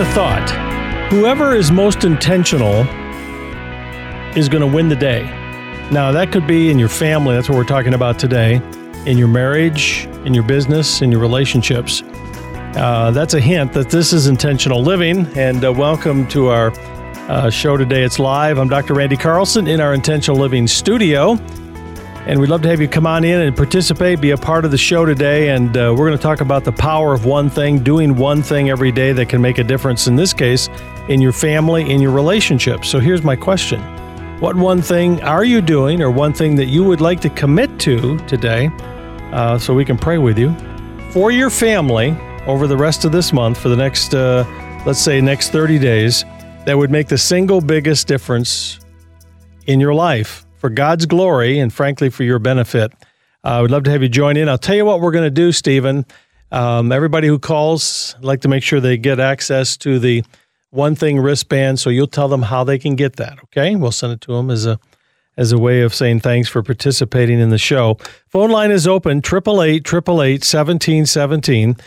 thought. Whoever is most intentional is going to win the day. Now, that could be in your family. That's what we're talking about today. In your marriage, in your business, in your relationships. That's a hint that this is intentional living. And welcome to our show today. It's live. I'm Dr. Randy Carlson in our Intentional Living studio. And we'd love to have you come on in and participate, be a part of the show today. And we're going to talk about the power of one thing, doing one thing every day that can make a difference, in this case, in your family, in your relationships. So here's my question. What one thing are you doing, or one thing that you would like to commit to today, so we can pray with you, for your family over the rest of this month, for the next, let's say, next 30 days, that would make the single biggest difference in your life, for God's glory and, frankly, for your benefit? I would love to have you join in. I'll tell you what we're going to do, Stephen. Everybody who calls, I'd like to make sure they get access to the One Thing wristband, so you'll tell them how they can get that, okay? We'll send it to them as a way of saying thanks for participating in the show. Phone line is open, 888-888-1717.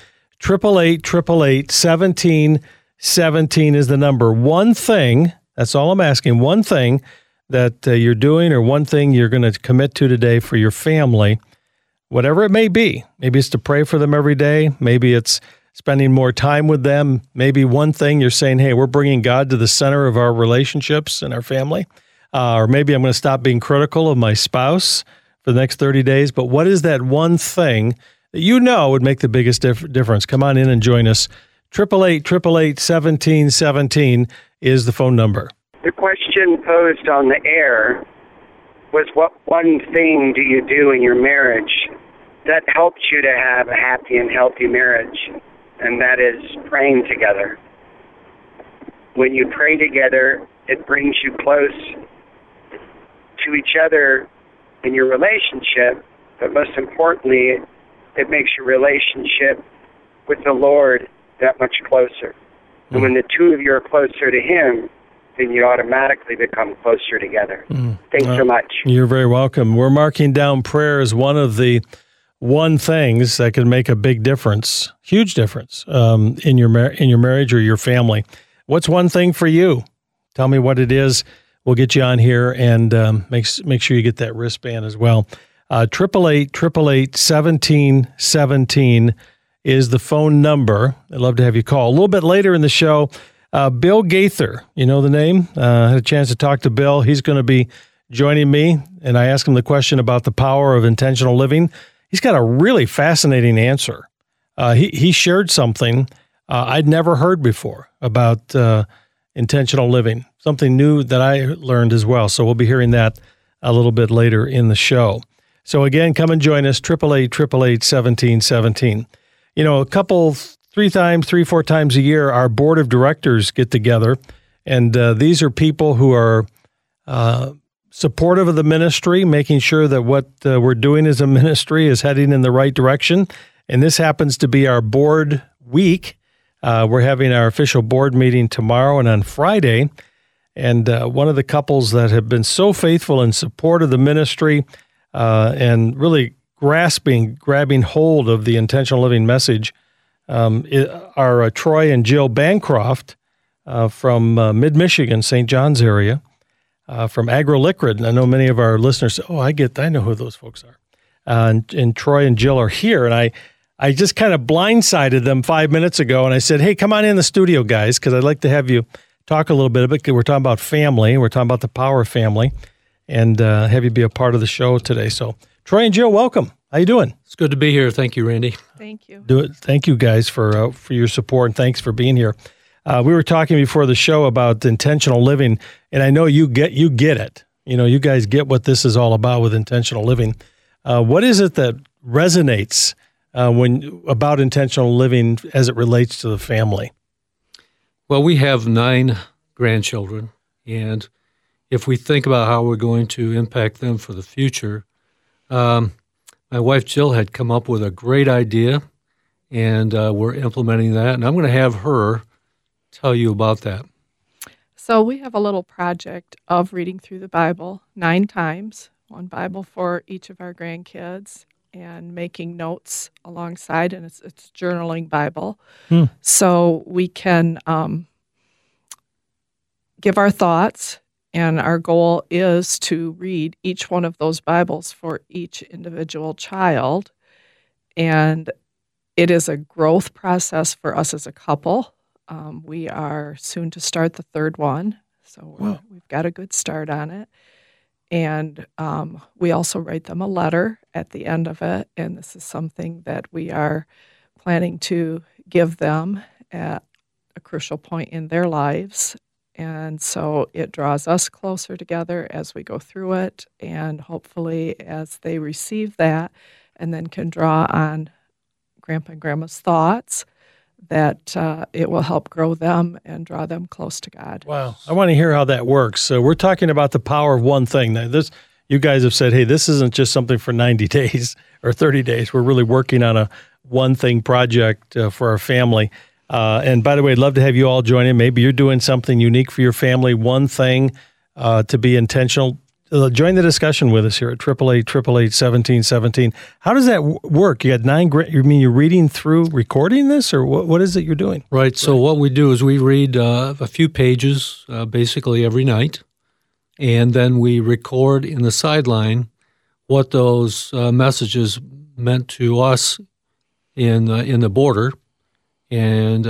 888-888-1717 is the number. One thing, that's all I'm asking, one thing that you're doing, or one thing you're going to commit to today for your family, whatever it may be. Maybe it's to pray for them every day. Maybe it's spending more time with them. Maybe one thing you're saying, hey, we're bringing God to the center of our relationships and our family. Or maybe I'm going to stop being critical of my spouse for the next 30 days. But what is that one thing that you know would make the biggest difference? Come on in and join us. 888-888-1717 is the phone number. The question posed on the air was, what one thing do you do in your marriage that helps you to have a happy and healthy marriage? And that is praying together. When you pray together, it brings you close to each other in your relationship, but most importantly, it makes your relationship with the Lord that much closer. And when the two of you are closer to Him, then you automatically become closer together. Thanks so much. You're very welcome. We're marking down prayer as one of the one things that can make a big difference, huge difference, in your marriage or your family. What's one thing for you? Tell me what it is. We'll get you on here, and make sure you get that wristband as well. 888-888-1717 is the phone number. I'd love to have you call. A little bit later in the show, Bill Gaither, you know the name? I had a chance to talk to Bill. He's going to be joining me, and I asked him the question about the power of intentional living. He's got a really fascinating answer. He shared something I'd never heard before about intentional living, something new that I learned as well. So we'll be hearing that a little bit later in the show. So again, come and join us, 888-888-1717. You know, three, four times a year, our board of directors get together, and these are people who are supportive of the ministry, making sure that what we're doing as a ministry is heading in the right direction. And this happens to be our board week. We're having our official board meeting tomorrow and on Friday. And one of the couples that have been so faithful in support of the ministry and really grabbing hold of the intentional living message are Troy and Jill Bancroft from mid-Michigan, St. John's area, from AgroLiquid. And I know many of our listeners say, I know who those folks are. And Troy and Jill are here. And I just kind of blindsided them 5 minutes ago, and I said, hey, come on in the studio, guys, because I'd like to have you talk a little bit about it. We're talking about family. We're talking about the power of family, and have you be a part of the show today. So Troy and Jill, welcome. How you doing? It's good to be here. Thank you, Randy. Thank you. Thank you, guys, for your support, and thanks for being here. We were talking before the show about intentional living, and I know you get it. You know, you guys get what this is all about with intentional living. What is it that resonates about intentional living as it relates to the family? Well, we have 9 grandchildren, and if we think about how we're going to impact them for the future, my wife Jill had come up with a great idea, and we're implementing that, and I'm going to have her tell you about that. So we have a little project of reading through the Bible 9 times, one Bible for each of our grandkids, and making notes alongside, and it's journaling Bible. So we can give our thoughts, and our goal is to read each one of those Bibles for each individual child. And it is a growth process for us as a couple. We are soon to start the third one, so we've got a good start on it. And we also write them a letter at the end of it, and this is something that we are planning to give them at a crucial point in their lives. And so it draws us closer together as we go through it, and hopefully as they receive that and then can draw on Grandpa and Grandma's thoughts, that it will help grow them and draw them close to God. Wow. I want to hear how that works. So we're talking about the power of one thing. Now, you guys have said, hey, this isn't just something for 90 days or 30 days. We're really working on a one thing project for our family. And by the way, I'd love to have you all join in. Maybe you're doing something unique for your family, one thing to be intentional. Join the discussion with us here at 888-888-1717. How does that work? You got 9 you mean you're reading through recording this, or what is it you're doing? Right. So what we do is we read a few pages basically every night, and then we record in the sideline what those messages meant to us in the border, and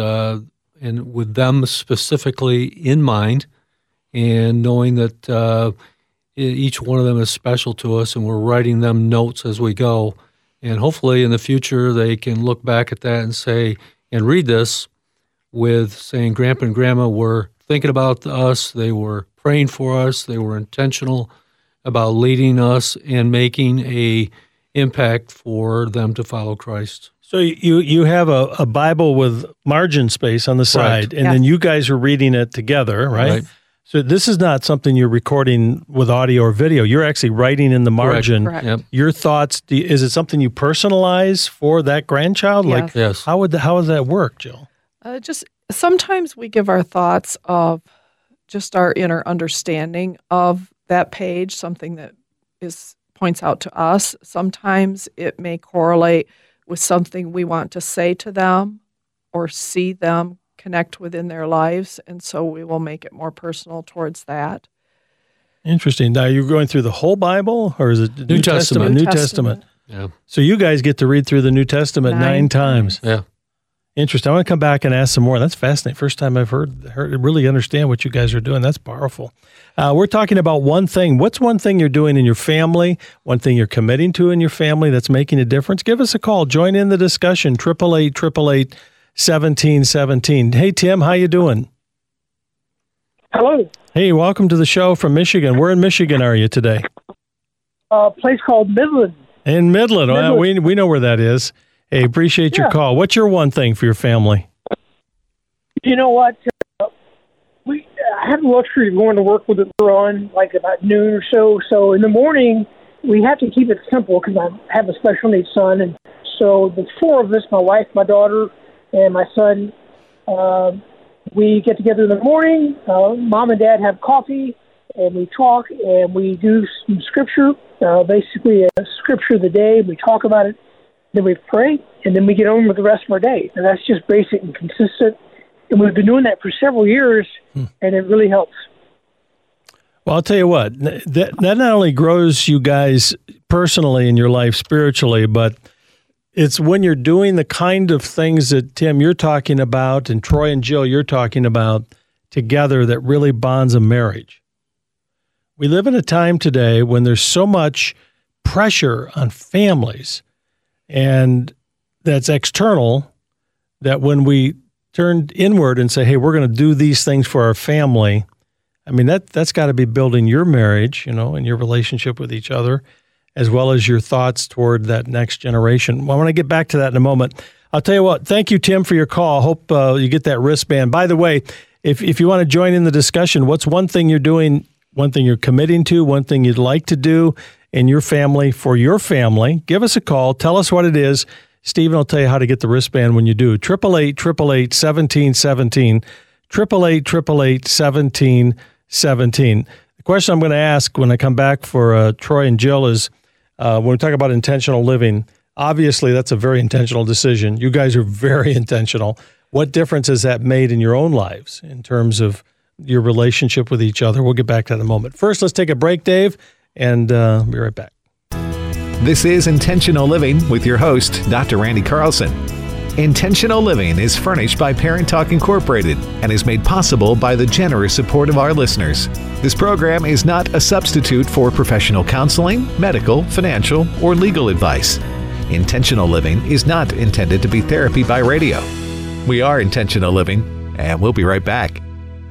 with them specifically in mind, and knowing that each one of them is special to us, and we're writing them notes as we go. And hopefully in the future they can look back at that and say, and read this with saying, Grandpa and Grandma were thinking about us, they were praying for us, they were intentional about leading us and making a impact for them to follow Christ. So you have a Bible with margin space on the side, and then you guys are reading it together, right? So this is not something you're recording with audio or video. You're actually writing in the margin. Correct. Yep. Your thoughts. Is it something you personalize for that grandchild? Yes. Yes. How would that work, Jill? Just sometimes we give our thoughts of just our inner understanding of that page, something that points out to us. Sometimes it may correlate with something we want to say to them or see them connect within their lives, and so we will make it more personal towards that. Interesting. Now, you're going through the whole Bible, or is it New Testament? New Testament. Yeah. So you guys get to read through the New Testament 9 times. Yeah. Interesting. I want to come back and ask some more. That's fascinating. First time I've heard really understand what you guys are doing. That's powerful. We're talking about one thing. What's one thing you're doing in your family, one thing you're committing to in your family that's making a difference? Give us a call. Join in the discussion, 888-888-1717. Hey, Tim, how you doing? Hello. Hey, welcome to the show from Michigan. Where in Michigan are you today? A place called Midland. In Midland. Well, we know where that is. Hey, appreciate your call. What's your one thing for your family? You know what? I have the luxury of going to work with it on like about noon or so. So in the morning, we have to keep it simple because I have a special needs son. And so the 4 of us, my wife, my daughter, and my son, we get together in the morning. Mom and Dad have coffee, and we talk, and we do some scripture, basically a scripture of the day. We talk about it. Then we pray, and then we get on with the rest of our day. And that's just basic and consistent. And we've been doing that for several years, and it really helps. Well, I'll tell you what, that not only grows you guys personally in your life spiritually, but it's when you're doing the kind of things that, Tim, you're talking about, and Troy and Jill, you're talking about together, that really bonds a marriage. We live in a time today when there's so much pressure on families, and that's external, that when we turn inward and say, hey, we're going to do these things for our family, I mean, that's got to be building your marriage, and your relationship with each other, as well as your thoughts toward that next generation. Well, I want to get back to that in a moment. I'll tell you what, thank you, Tim, for your call. I hope you get that wristband. By the way, if you want to join in the discussion, what's one thing you're doing, one thing you're committing to, one thing you'd like to do in your family for your family? Give us a call. Tell us what it is. Stephen will tell you how to get the wristband when you do. 888-888-1717. 888-888-1717. The question I'm going to ask when I come back for Troy and Jill is, when we talk about intentional living, obviously that's a very intentional decision. You guys are very intentional. What difference has that made in your own lives in terms of your relationship with each other. We'll get back to that in a moment. First, let's take a break, Dave, and be right back. This is Intentional Living with your host, Dr. Randy Carlson. Intentional Living is furnished by Parent Talk Incorporated and is made possible by the generous support of our listeners. This program is not a substitute for professional counseling, medical, financial, or legal advice. Intentional Living is not intended to be therapy by radio. We are Intentional Living, and we'll be right back.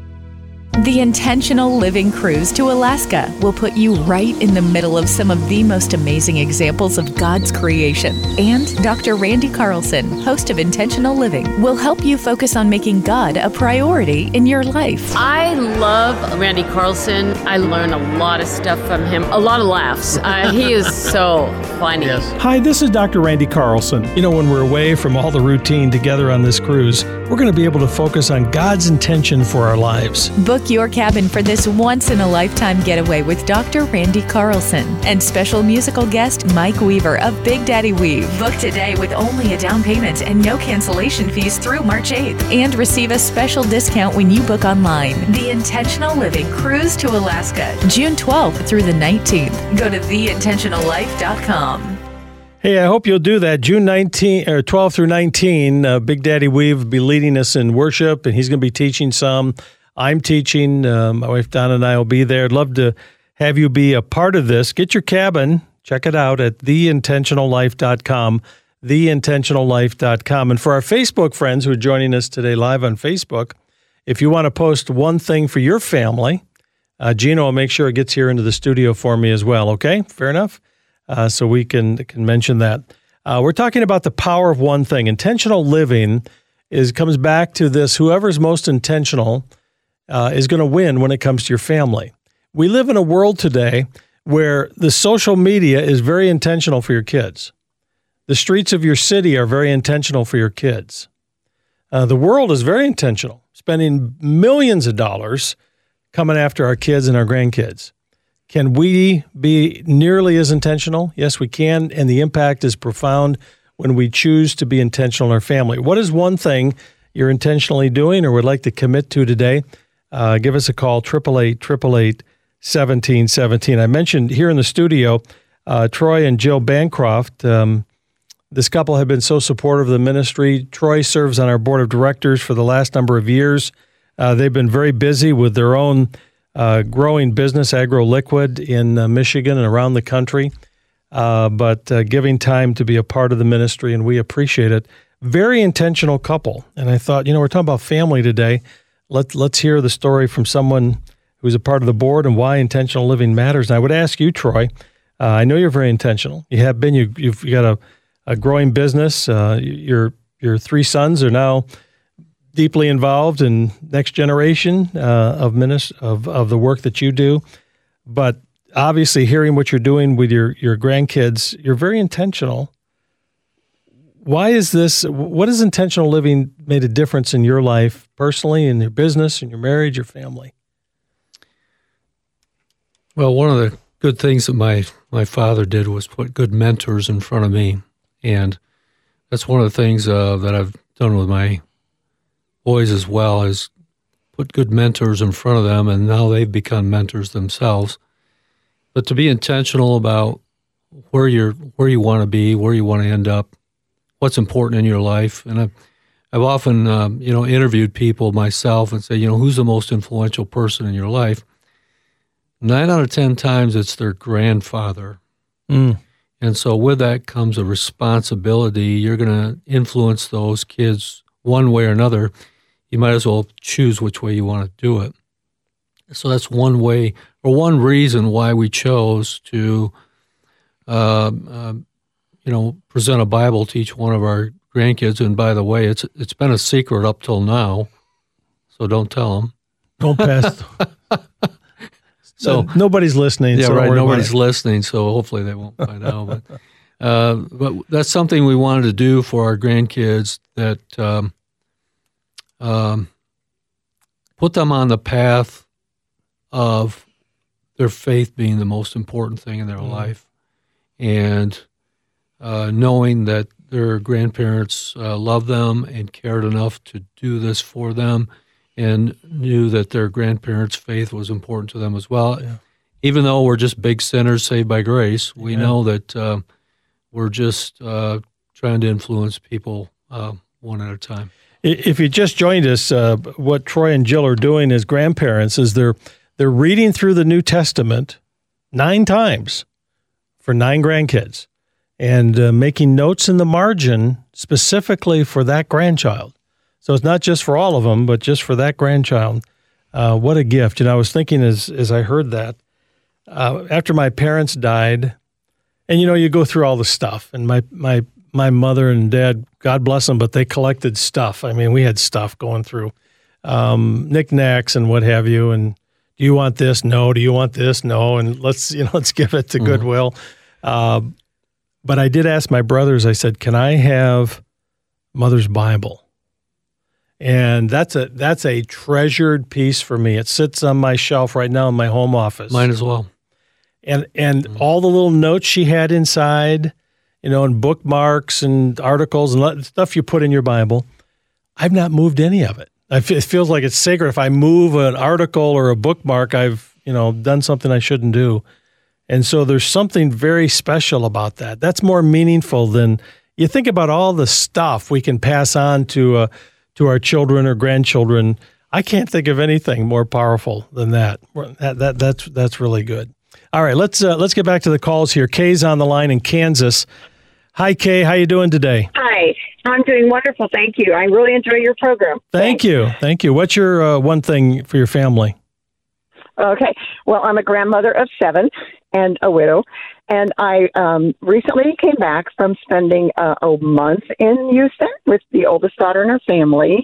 The Intentional Living Cruise to Alaska will put you right in the middle of some of the most amazing examples of God's creation. And Dr. Randy Carlson, host of Intentional Living, will help you focus on making God a priority in your life. I love Randy Carlson. I learn a lot of stuff from him, a lot of laughs. He is so funny. Yes. Hi, this is Dr. Randy Carlson. You know, when we're away from all the routine together on this cruise, we're going to be able to focus on God's intention for our lives. Book your cabin for this once-in-a-lifetime getaway with Dr. Randy Carlson and special musical guest Mike Weaver of Big Daddy Weave. Book today with only a down payment and no cancellation fees through March 8th. And receive a special discount when you book online. The Intentional Living Cruise to Alaska, June 12th through the 19th. Go to theintentionallife.com. Hey, I hope you'll do that. June 12 through 19, Big Daddy Weave will be leading us in worship, and he's going to be teaching some. I'm teaching. My wife Donna and I will be there. I'd love to have you be a part of this. Get your cabin. Check it out at theintentionallife.com, theintentionallife.com. And for our Facebook friends who are joining us today live on Facebook, if you want to post one thing for your family, Gino will make sure it gets here into the studio for me as well. Okay? Fair enough? So we can mention that. We're talking about the power of one thing. Intentional living comes back to this: whoever's most intentional is going to win when it comes to your family. We live in a world today where the social media is very intentional for your kids. The streets of your city are very intentional for your kids. The world is very intentional, spending millions of dollars coming after our kids and our grandkids. Can we be nearly as intentional? Yes, we can, and the impact is profound when we choose to be intentional in our family. What is one thing you're intentionally doing or would like to commit to today? Give us a call, 888-888-1717. I mentioned here in the studio, Troy and Jill Bancroft. This couple have been so supportive of the ministry. Troy serves on our board of directors for the last number of years. They've been very busy with their own growing business, AgroLiquid, in Michigan and around the country, but giving time to be a part of the ministry, and we appreciate it. Very intentional couple. And I thought, we're talking about family today. Let's hear the story from someone who's a part of the board and why intentional living matters. And I would ask you, Troy, I know you're very intentional. You have been. You've got a growing business. Your three sons are now deeply involved in next generation of the work that you do. But obviously, hearing what you're doing with your grandkids, you're very intentional. Why is this? What has intentional living made a difference in your life personally, in your business, in your marriage, your family? Well, one of the good things that my father did was put good mentors in front of me. And that's one of the things that I've done with my boys as well, is put good mentors in front of them, and now they've become mentors themselves. But to be intentional about where you want to be, where you want to end up, what's important in your life. And I've often interviewed people myself and say, who's the most influential person in your life? 9 out of 10 times it's their grandfather. And so with that comes a responsibility. You're going to influence those kids one way or another. You might as well choose which way you want to do it. So that's one way, or one reason why we chose to, present a Bible to each one of our grandkids. And by the way, it's been a secret up till now, so don't tell them. Don't pass. So nobody's listening. Yeah, so right. Nobody's listening, so hopefully they won't find out. But that's something we wanted to do for our grandkids, that put them on the path of their faith being the most important thing in their life, and knowing that their grandparents love them and cared enough to do this for them, and knew that their grandparents' faith was important to them as well. Yeah. Even though we're just big sinners saved by grace, we know that we're just trying to influence people one at a time. If you just joined us, what Troy and Jill are doing as grandparents is they're reading through the New Testament 9 times for 9 grandkids and making notes in the margin specifically for that grandchild. So it's not just for all of them, but just for that grandchild. What a gift. And I was thinking as I heard that, after my parents died, and you go through all the stuff, and my mother and dad, God bless them, but they collected stuff. I mean, we had stuff going through, knickknacks and what have you, and do you want this? No. Do you want this? No. And let's give it to Goodwill. But I did ask my brothers, I said, can I have Mother's Bible? And that's a treasured piece for me. It sits on my shelf right now in my home office. Mine as well. And all the little notes she had inside, and bookmarks and articles and stuff you put in your Bible, I've not moved any of it. It feels like it's sacred. If I move an article or a bookmark, I've done something I shouldn't do. And so there's something very special about that. That's more meaningful than you think about all the stuff we can pass on to our children or grandchildren. I can't think of anything more powerful than that. That's really good. All right, let's get back to the calls here. Kay's on the line in Kansas. Hi, Kay. How you doing today? Hi. I'm doing wonderful. Thank you. I really enjoy your program. Thank you. What's your one thing for your family? Okay. Well, I'm a grandmother of 7 and a widow. And I recently came back from spending a month in Houston with the oldest daughter in her family.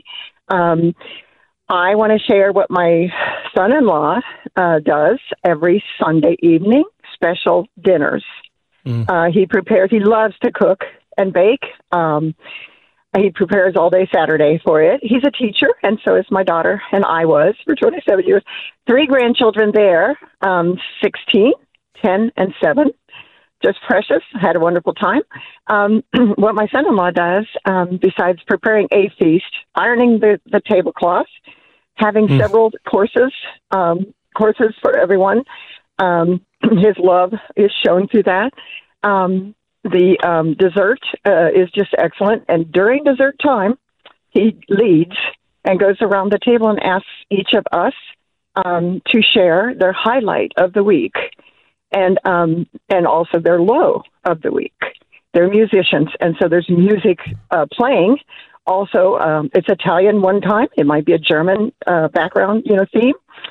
I want to share what my son-in-law does every Sunday evening, special dinners. He loves to cook and bake. He prepares all day Saturday for it. He's a teacher, and so is my daughter, and I was for 27 years. 3 grandchildren there, 16, 10, and 7. Just precious. Had a wonderful time. What my son-in-law does, besides preparing a feast, ironing the tablecloth, having several courses for everyone. His love is shown through that. The dessert is just excellent. And during dessert time, he leads and goes around the table and asks each of us to share their highlight of the week and also their low of the week. They're musicians, and so there's music playing. Also, it's Italian one time. It might be a German background, theme.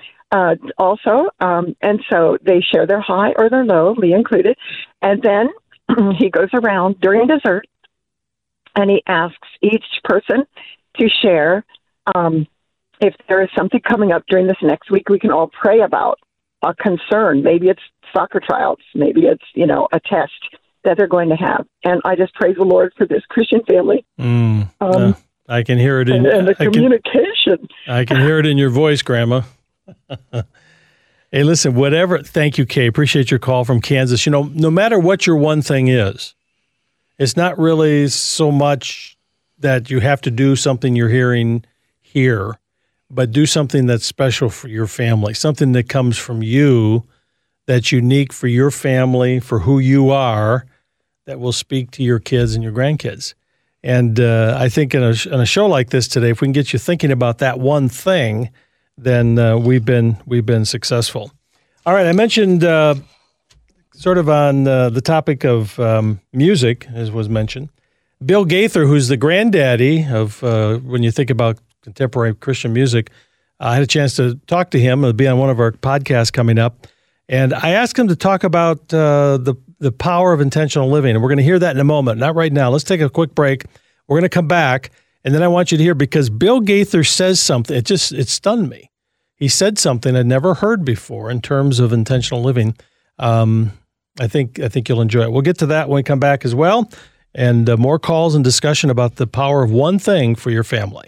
And so they share their high or their low, me included. And then he goes around during dessert and he asks each person to share if there is something coming up during this next week we can all pray about, a concern. Maybe it's soccer tryouts. Maybe it's, a test that they're going to have. And I just praise the Lord for this Christian family. I can hear it and the communication. I can hear it in your voice, Grandma. Hey, listen, thank you, Kay. Appreciate your call from Kansas. No matter what your one thing is, it's not really so much that you have to do something you're hearing here, but do something that's special for your family, something that comes from you that's unique for your family, for who you are, that will speak to your kids and your grandkids. And I think in a show like this today, if we can get you thinking about that one thing, then we've been successful. All right, I mentioned sort of on the topic of music, as was mentioned, Bill Gaither, who's the granddaddy of when you think about contemporary Christian music. I had a chance to talk to him. It'll be on one of our podcasts coming up. And I asked him to talk about the power of intentional living. And we're going to hear that in a moment, not right now. Let's take a quick break. We're going to come back. And then I want you to hear, because Bill Gaither says something, it stunned me. He said something I'd never heard before in terms of intentional living. I think you'll enjoy it. We'll get to that when we come back as well. And more calls and discussion about the power of one thing for your family.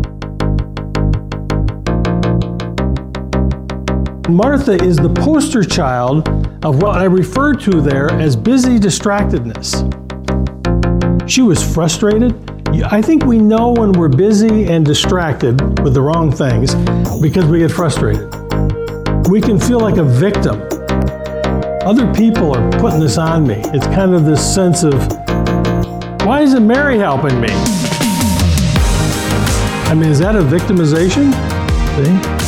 Martha is the poster child of what I refer to there as busy distractedness. She was frustrated I think we know when we're busy and distracted with the wrong things because we get frustrated. We can feel like a victim. Other people are putting this on me. It's kind of this sense of, why isn't Mary helping me? I mean, is that a victimization? See?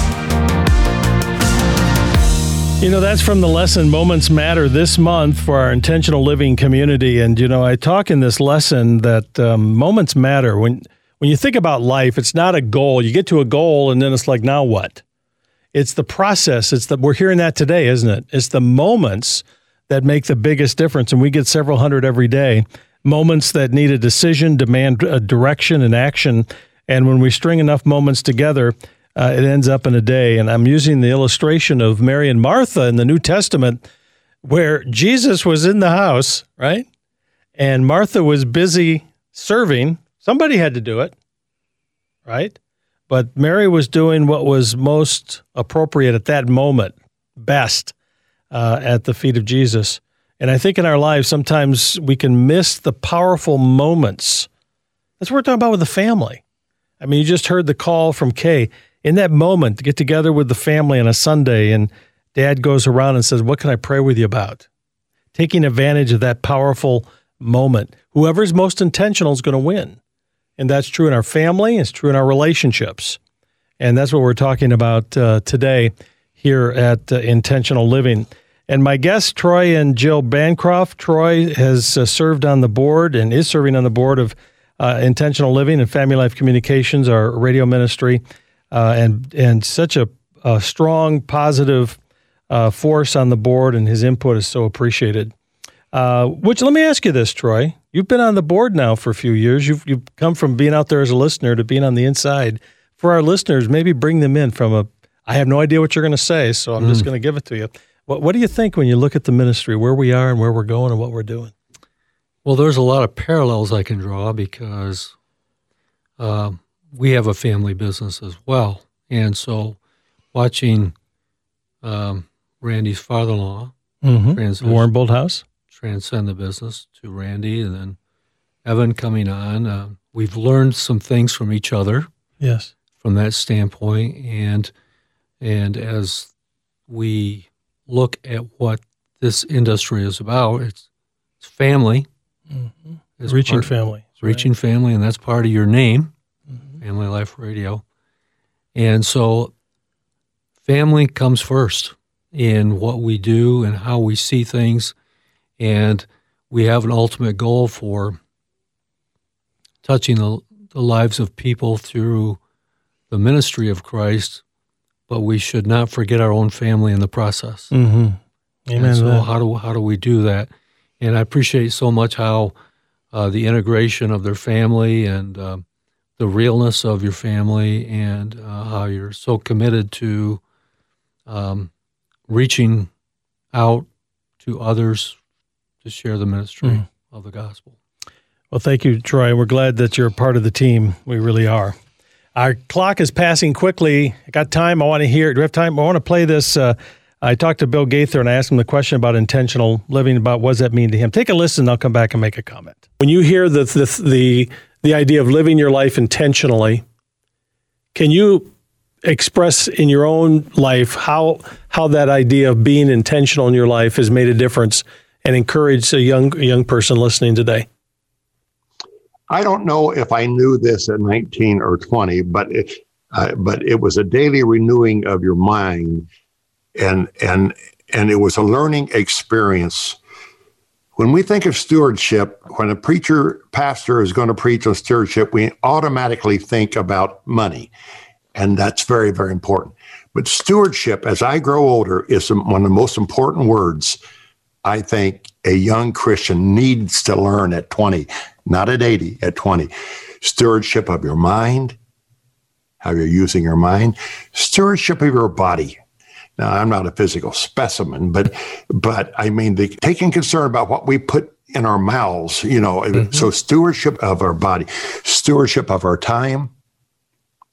You know, that's from the lesson Moments Matter this month for our intentional living community. And, you know, I talk in this lesson that moments matter. When you think about life, it's not a goal. You get to a goal and then it's like, now what? It's the process. We're hearing that today, isn't it? It's the moments that make the biggest difference. And we get several hundred every day. Moments that need a decision, demand a direction and action. And when we string enough moments together, it ends up in a day. And I'm using the illustration of Mary and Martha in the New Testament, where Jesus was in the house, right? And Martha was busy serving. Somebody had to do it, right? But Mary was doing what was most appropriate at that moment, best, at the feet of Jesus. And I think in our lives, sometimes we can miss the powerful moments. That's what we're talking about with the family. I mean, you just heard the call from Kay. In that moment, to get together with the family on a Sunday, and Dad goes around and says, what can I pray with you about? Taking advantage of that powerful moment. Whoever's most intentional is going to win. And that's true in our family. It's true in our relationships. And that's what we're talking about today here at Intentional Living. And my guests, Troy and Jill Bancroft. Troy has served on the board and is serving on the board of Intentional Living and Family Life Communications, our radio ministry. And such a strong, positive force on the board, and his input is so appreciated. Which, let me ask you this, Troy. You've been on the board now for a few years. You've come from being out there as a listener to being on the inside. For our listeners, maybe bring them in from I have no idea what you're going to say, so I'm just going to give it to you. What do you think when you look at the ministry, where we are and where we're going and what we're doing? Well, there's a lot of parallels I can draw because we have a family business as well. And so watching Randy's father-in-law, Warren Bolthouse, transcend the business to Randy, and then Evan coming on. We've learned some things from each other. Yes. From that standpoint. And as we look at what this industry is about, it's family. Mm-hmm. Reaching family. Reaching family, and that's part of your name. Family Life Radio. And so family comes first in what we do and how we see things. And we have an ultimate goal for touching the lives of people through the ministry of Christ, but we should not forget our own family in the process. Mm-hmm. Amen. And so how do we do that? And I appreciate so much how the integration of their family and the realness of your family, and how you're so committed to reaching out to others to share the ministry of the gospel. Well, thank you, Troy. We're glad that you're a part of the team. We really are. Our clock is passing quickly. I got time. I want to hear. Do we have time? I want to play this. I talked to Bill Gaither and I asked him the question about intentional living, about what does that mean to him. Take a listen. I'll come back and make a comment. When you hear the idea of living your life intentionally, can you express in your own life how that idea of being intentional in your life has made a difference and encouraged a young person listening today? I don't know if I knew this at 19 or 20, but it was a daily renewing of your mind, and it was a learning experience. When we think of stewardship, when a pastor is going to preach on stewardship, we automatically think about money, and that's very, very important. But stewardship, as I grow older, is one of the most important words I think a young Christian needs to learn at 20, not at 80, at 20. Stewardship of your mind, how you're using your mind. Stewardship of your body. Now, I'm not a physical specimen, but I mean, taking concern about what we put in our mouths, So stewardship of our body, stewardship of our time,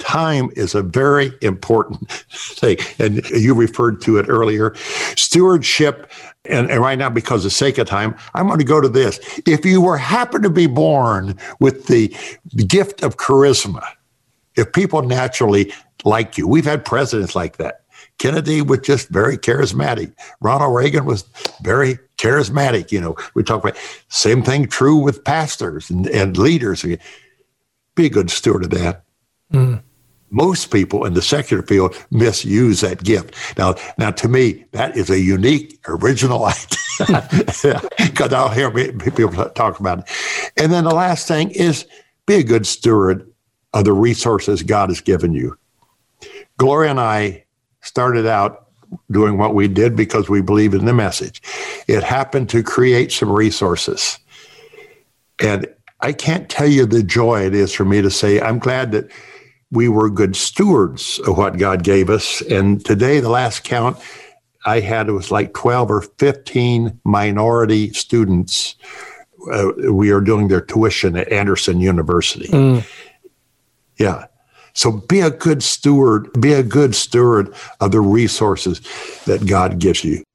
Time is a very important thing. And you referred to it earlier. Stewardship, and right now, because of the sake of time, I'm going to go to this. If you happen to be born with the gift of charisma, if people naturally like you, we've had presidents like that. Kennedy was just very charismatic. Ronald Reagan was very charismatic. We talk about same thing true with pastors and leaders. Be a good steward of that. Mm. Most people in the secular field misuse that gift. Now, to me, that is a unique, original idea, because I'll hear people talk about it. And then the last thing is be a good steward of the resources God has given you. Gloria and I started out doing what we did because we believe in the message. It happened to create some resources. And I can't tell you the joy it is for me to say, I'm glad that we were good stewards of what God gave us. And today, the last count I had, it was like 12 or 15 minority students. We are doing their tuition at Anderson University. Mm. Yeah. So be a good steward of the resources that God gives you.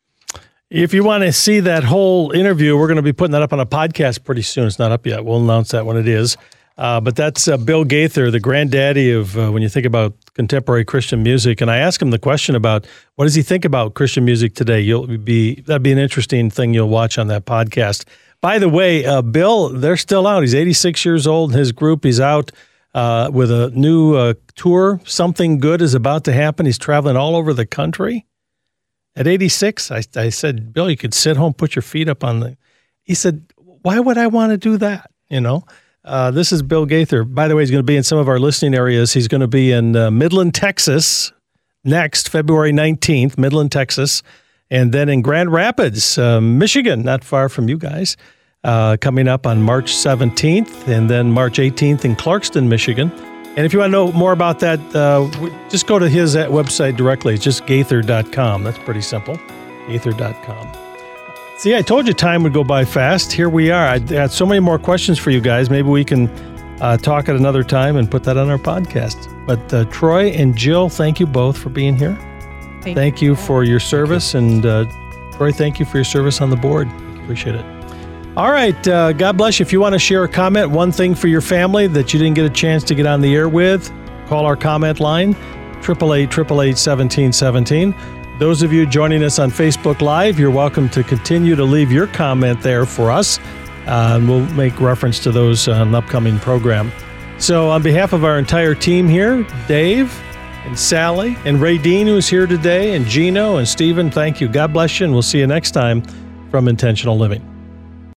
If you want to see that whole interview, we're going to be putting that up on a podcast pretty soon. It's not up yet. We'll announce that when it is. But that's Bill Gaither, the granddaddy of when you think about contemporary Christian music. And I asked him the question about what does he think about Christian music today? That'd be an interesting thing you'll watch on that podcast. By the way, Bill, they're still out. He's 86 years old. His group, he's out with a new tour. Something good is about to happen. He's traveling all over the country. At 86, I said, Bill, you could sit home, put your feet up on the... He said, why would I want to do that? This is Bill Gaither. By the way, he's going to be in some of our listening areas. He's going to be in Midland, Texas, next February 19th, Midland, Texas, and then in Grand Rapids, Michigan, not far from you guys, coming up on March 17th, and then March 18th in Clarkston, Michigan. And if you want to know more about that, just go to his website directly. It's just gaither.com. That's pretty simple, gaither.com. See, I told you time would go by fast. Here we are. I had so many more questions for you guys. Maybe we can talk at another time and put that on our podcast. But Troy and Jill, thank you both for being here. Thank you for your service. And Troy, thank you for your service on the board. Appreciate it. All right. God bless you. If you want to share a comment, one thing for your family that you didn't get a chance to get on the air with, call our comment line, 888-888-1717. Those of you joining us on Facebook Live, you're welcome to continue to leave your comment there for us. And we'll make reference to those on an upcoming program. So on behalf of our entire team here, Dave and Sally and Ray Dean, who's here today, and Gino and Stephen, thank you. God bless you, and we'll see you next time from Intentional Living.